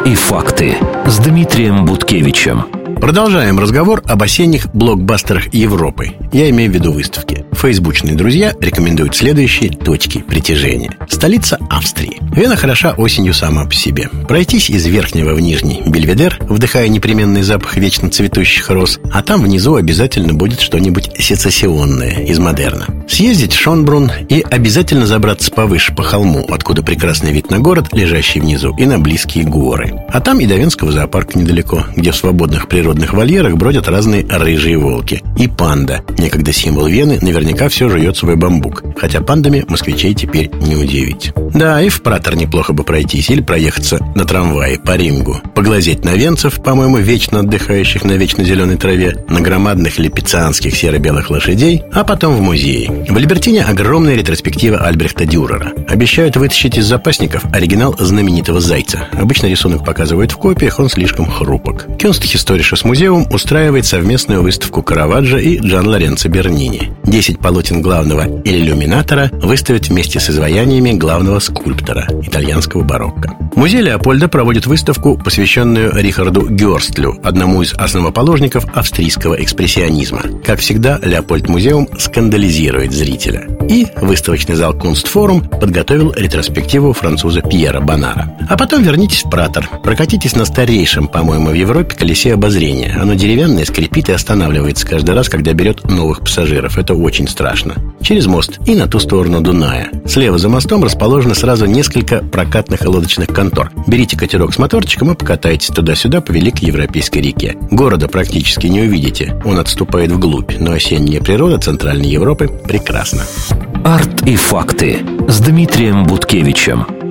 и факты с Дмитрием Буткевичем. Продолжаем разговор об осенних блокбастерах Европы. Я имею в виду выставки. Фейсбучные друзья рекомендуют следующие точки притяжения. Столица Австрии. Вена хороша осенью сама по себе. Пройтись из Верхнего в Нижний Бельведер, вдыхая непременный запах вечно цветущих роз, а там внизу обязательно будет что-нибудь сецессионное из модерна. Съездить в Шонбрунн и обязательно забраться повыше по холму, откуда прекрасный вид на город, лежащий внизу, и на близкие горы. А там и до Венского зоопарка недалеко, где в свободных природных вольерах бродят разные рыжие волки. И панда, некогда символ Вены, наверняка все жует свой бамбук. Хотя пандами москвичей теперь не удивить. Да, и в Пратер неплохо бы пройтись или проехаться на трамвае по Рингу. Поглазеть на венцев, по-моему, вечно отдыхающих на вечно зеленой траве, на громадных липецанских серо-белых лошадей, а потом в музей. В Либертине огромная ретроспектива Альбрехта Дюрера. Обещают вытащить из запасников оригинал знаменитого зайца. Обычно рисунок показывают в копиях, он слишком хрупок. Кюнстхисториsches Museum устраивает совместную выставку Караваджо и Джан Лоренцо Бернини. 10 полотен главного иллюминатора выставят вместе с изваяниями главного скульптора итальянского барокко. Музей Леопольда проводит выставку, посвященную Рихарду Гёрстлю, одному из основоположников австрийского экспрессионизма. Как всегда, Леопольд-музеум скандализирует зрителя. И выставочный зал Кунстфорум подготовил ретроспективу француза Пьера Бонара. А потом вернитесь в Пратер. Прокатитесь на старейшем, по-моему, в Европе колесе обозрения. Оно деревянное, скрипит и останавливается каждый раз, когда берет новых пассажиров. Это очень страшно. Через мост и на ту сторону Дуная. Слева за мостом расположено сразу несколько прокатных и лодочных контор. Берите катерок с моторчиком и покатайтесь туда-сюда по великой европейской реке. Города практически не увидите. Он отступает вглубь, но осенняя природа Центральной Европы прекрасна. Арт и факты с Дмитрием Буткевичем.